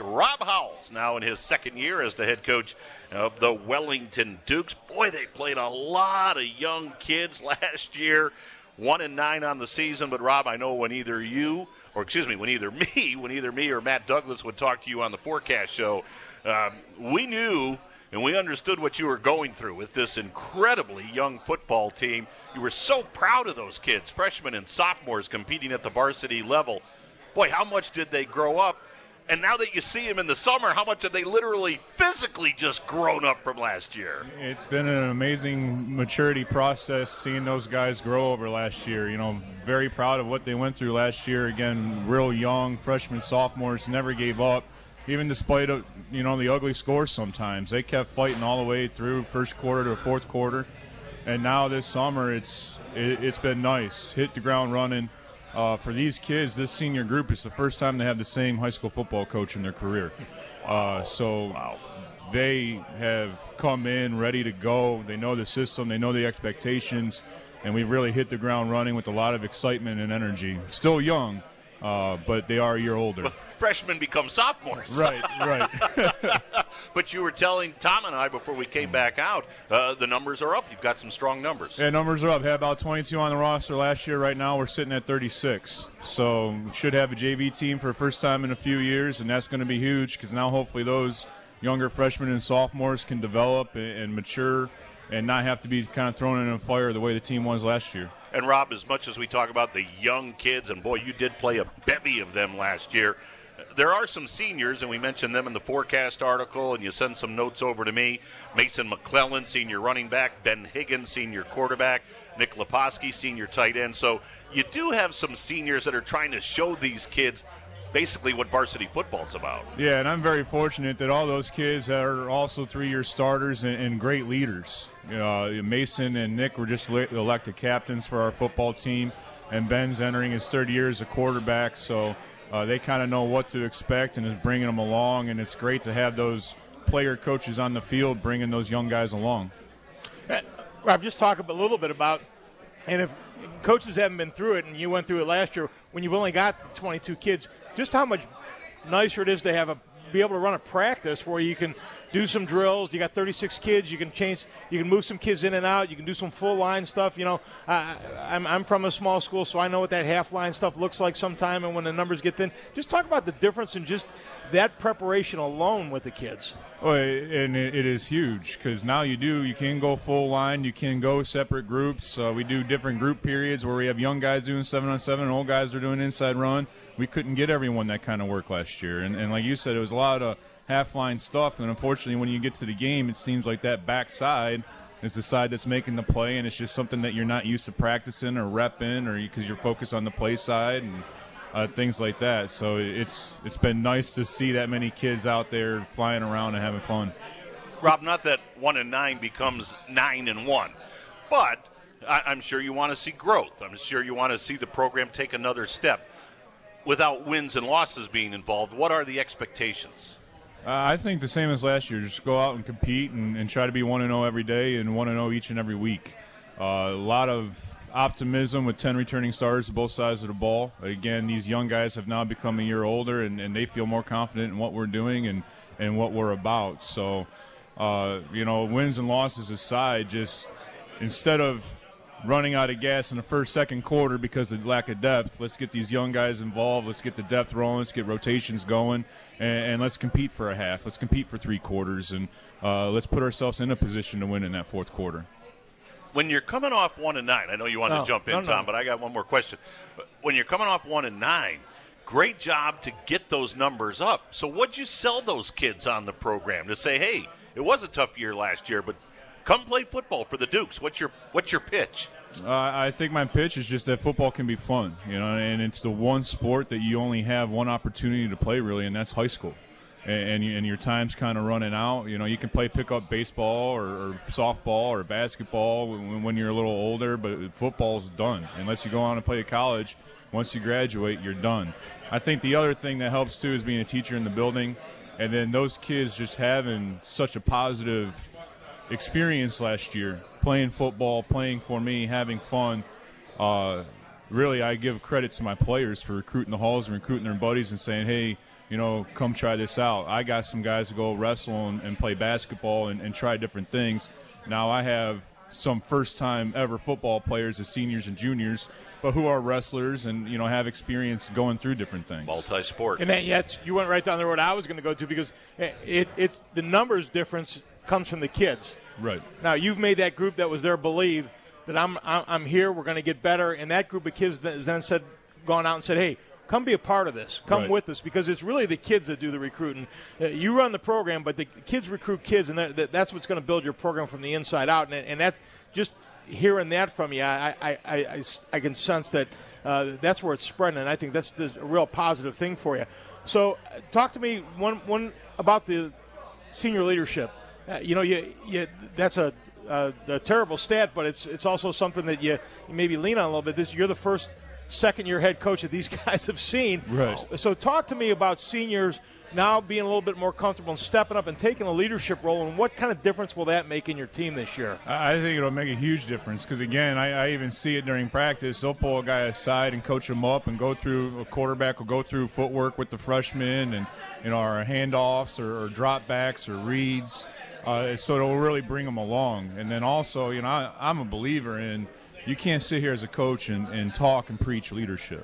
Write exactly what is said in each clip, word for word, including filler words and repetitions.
Rob Howells, now in his second year as the head coach of the Wellington Dukes. Boy, they played a lot of young kids last year, one and nine on the season. But, Rob, I know when either you, or excuse me, when either me, when either me or Matt Douglas would talk to you on the forecast show, um, we knew and we understood what you were going through with this incredibly young football team. You were so proud of those kids, freshmen and sophomores competing at the varsity level. Boy, how much did they grow up? And now that you see them in the summer, how much have they literally physically just grown up from last year? It's been an amazing maturity process seeing those guys grow over last year. You know, very proud of what they went through last year. Again, real young freshmen, sophomores, never gave up. Even despite, you know, the ugly scores sometimes. They kept fighting all the way through first quarter to fourth quarter. And now this summer, it's it, it's been nice. Hit the ground running. Uh, for these kids, this senior group is the first time they have the same high school football coach in their career. Uh, so wow. They have come in ready to go. They know the system. They know the expectations. And we've really hit the ground running with a lot of excitement and energy. Still young, uh, but they are a year older. Freshmen become sophomores. Right, right. But you were telling Tom and I before we came back out, uh, the numbers are up. You've got some strong numbers. Yeah, numbers are up. Had about twenty-two on the roster last year. Right now we're sitting at thirty-six. So we should have a J V team for the first time in a few years, and that's going to be huge because now hopefully those younger freshmen and sophomores can develop and, and mature and not have to be kind of thrown in a fire the way the team was last year. And, Rob, as much as we talk about the young kids, and, boy, you did play a bevy of them last year, there are some seniors, and we mentioned them in the forecast article, and you sent some notes over to me. Mason McClellan, senior running back. Ben Higgins, senior quarterback. Nick Leposki, senior tight end. So you do have some seniors that are trying to show these kids basically what varsity football is about. Yeah, and I'm very fortunate that all those kids are also three-year starters and, and great leaders. Uh, Mason and Nick were just elected captains for our football team, and Ben's entering his third year as a quarterback, so – Uh, they kind of know what to expect and is bringing them along, and it's great to have those player coaches on the field bringing those young guys along. Uh, Rob, just talk a little bit about, and if coaches haven't been through it and you went through it last year when you've only got twenty-two kids, just how much nicer it is to have a be able to run a practice where you can do some drills. You got thirty-six kids. You can change. You can move some kids in and out. You can do some full line stuff. You know, I, I'm I'm from a small school, so I know what that half line stuff looks like sometime. And when the numbers get thin, just talk about the difference in just that preparation alone with the kids. Oh, and it, it is huge because now you do. You can go full line. You can go separate groups. Uh, we do different group periods where we have young guys doing seven on seven and old guys are doing inside run. We couldn't get everyone that kind of work last year, and, and like you said, it was a lot of half-line stuff, and unfortunately when you get to the game, it seems like that backside is the side that's making the play, and it's just something that you're not used to practicing or repping or because you're focused on the play side and uh, things like that. So it's it's been nice to see that many kids out there flying around and having fun. Rob, not that one and nine becomes nine and one, but I, I'm sure you want to see growth. I'm sure you want to see the program take another step. Without wins and losses being involved, what are the expectations? Uh, I think the same as last year. Just go out and compete and, and try to be one and oh every day and one and oh each and every week. Uh, a lot of optimism with ten returning starters to both sides of the ball. Again, these young guys have now become a year older, and, and they feel more confident in what we're doing and, and what we're about. So, uh, you know, wins and losses aside, just instead of running out of gas in the first, second quarter because of lack of depth, let's get these young guys involved. Let's get the depth rolling. Let's get rotations going, and, and let's compete for a half. Let's compete for three quarters, and uh, let's put ourselves in a position to win in that fourth quarter. When you're coming off one and nine, I know you wanted no, to jump in, no, no. Tom, but I got one more question. When you're coming off one and nine, great job to get those numbers up. So what'd you sell those kids on the program to say, hey, it was a tough year last year, but come play football for the Dukes? What's your what's your pitch? Uh, I think my pitch is just that football can be fun, you know, and it's the one sport that you only have one opportunity to play, really, and that's high school. And, and, you, and your time's kind of running out. You know, you can play pickup baseball or, or softball or basketball when, when you're a little older, but football's done. Unless you go on and play at college, once you graduate, you're done. I think the other thing that helps, too, is being a teacher in the building, and then those kids just having such a positive experience last year, playing football, playing for me, having fun. Uh, really, I give credit to my players for recruiting the halls and recruiting their buddies and saying, hey, you know, come try this out. I got some guys to go wrestle and, and play basketball and, and try different things. Now I have some first-time ever football players as seniors and juniors, but who are wrestlers and, you know, have experience going through different things. Multi-sport. And that, yet you went right down the road I was going to go to, because it, it's the numbers difference comes from the kids. Right. Now, you've made that group that was there believe that I'm I'm here, we're going to get better, and that group of kids then said, gone out and said, hey, come be a part of this. Come right. with us, because it's really the kids that do the recruiting. Uh, you run the program, but the kids recruit kids, and that, that, that's what's going to build your program from the inside out. And, and that's just hearing that from you, I, I, I, I, I can sense that uh, that's where it's spreading, and I think that's, that's a real positive thing for you. So uh, talk to me one, one about the senior leadership. Uh, you know, you, you that's a, a, a terrible stat, but it's it's also something that you, you maybe lean on a little bit. This You're the first second-year head coach that these guys have seen. Right. So, so talk to me about seniors now being a little bit more comfortable and stepping up and taking a leadership role, and what kind of difference will that make in your team this year? I think it'll make a huge difference because, again, I, I even see it during practice. They'll pull a guy aside and coach him up and go through, a quarterback will go through footwork with the freshmen and, you know, our handoffs or, or drop backs or reads. Uh, so it'll really bring them along. And then also, you know, I, I'm a believer in you can't sit here as a coach and, and talk and preach leadership.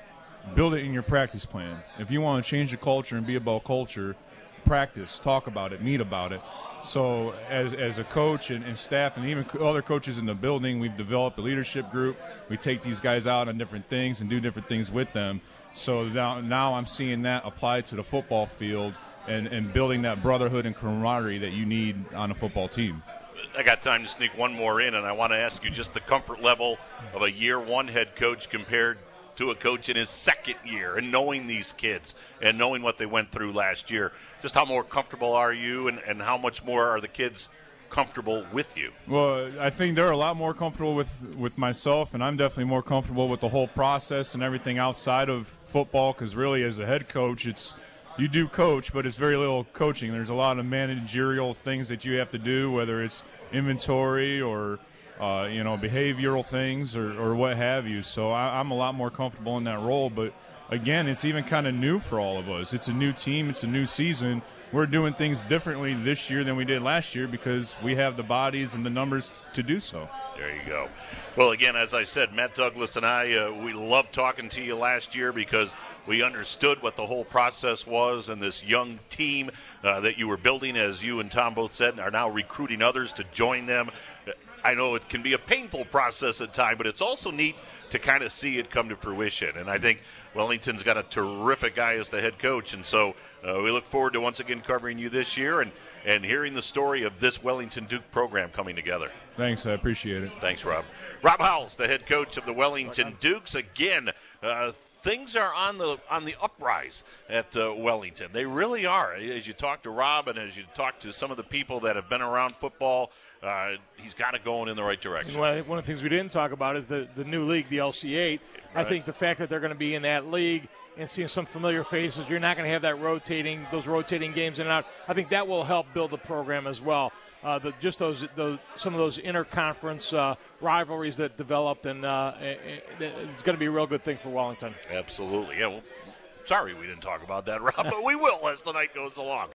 Build it in your practice plan. If you want to change the culture and be about culture, practice, talk about it, meet about it. So as, as a coach and, and staff and even other coaches in the building, we've developed a leadership group. We take these guys out on different things and do different things with them. So now, now I'm seeing that applied to the football field and, and building that brotherhood and camaraderie that you need on a football team. I got time to sneak one more in, and I want to ask you just the comfort level of a year one head coach compared to a coach in his second year, and knowing these kids and knowing what they went through last year. Just how more comfortable are you, and, and how much more are the kids comfortable with you? Well, I think they're a lot more comfortable with, with myself, and I'm definitely more comfortable with the whole process and everything outside of football, because really as a head coach, it's you do coach, but it's very little coaching. There's a lot of managerial things that you have to do, whether it's inventory or uh, you know, behavioral things or, or what have you. So I, I'm a lot more comfortable in that role. But again, it's even kind of new for all of us. It's a new team. It's a new season. We're doing things differently this year than we did last year because we have the bodies and the numbers to do so. There you go. Well, again, as I said, Matt Douglas and I, uh, we loved talking to you last year because we understood what the whole process was, and this young team uh, that you were building, as you and Tom both said, are now recruiting others to join them. I know it can be a painful process at times, but it's also neat to kind of see it come to fruition. And I think Wellington's got a terrific guy as the head coach, and so uh, we look forward to once again covering you this year and, and hearing the story of this Wellington Duke program coming together. Thanks, I appreciate it. Thanks, Rob. Rob Howells, the head coach of the Wellington Dukes. Again, uh, things are on the on the uprise at uh, Wellington. They really are. As you talk to Rob and as you talk to some of the people that have been around football, uh, he's got it going in the right direction. One of the things we didn't talk about is the, the new league, the L C eight. Right. I think the fact that they're going to be in that league and seeing some familiar faces, you're not going to have that rotating, those rotating games in and out. I think that will help build the program as well. Uh, the, just those, those, some of those interconference uh, rivalries that developed, and uh, it, it's going to be a real good thing for Wellington. Absolutely. Yeah. Well, sorry we didn't talk about that, Rob, but we will as the night goes along.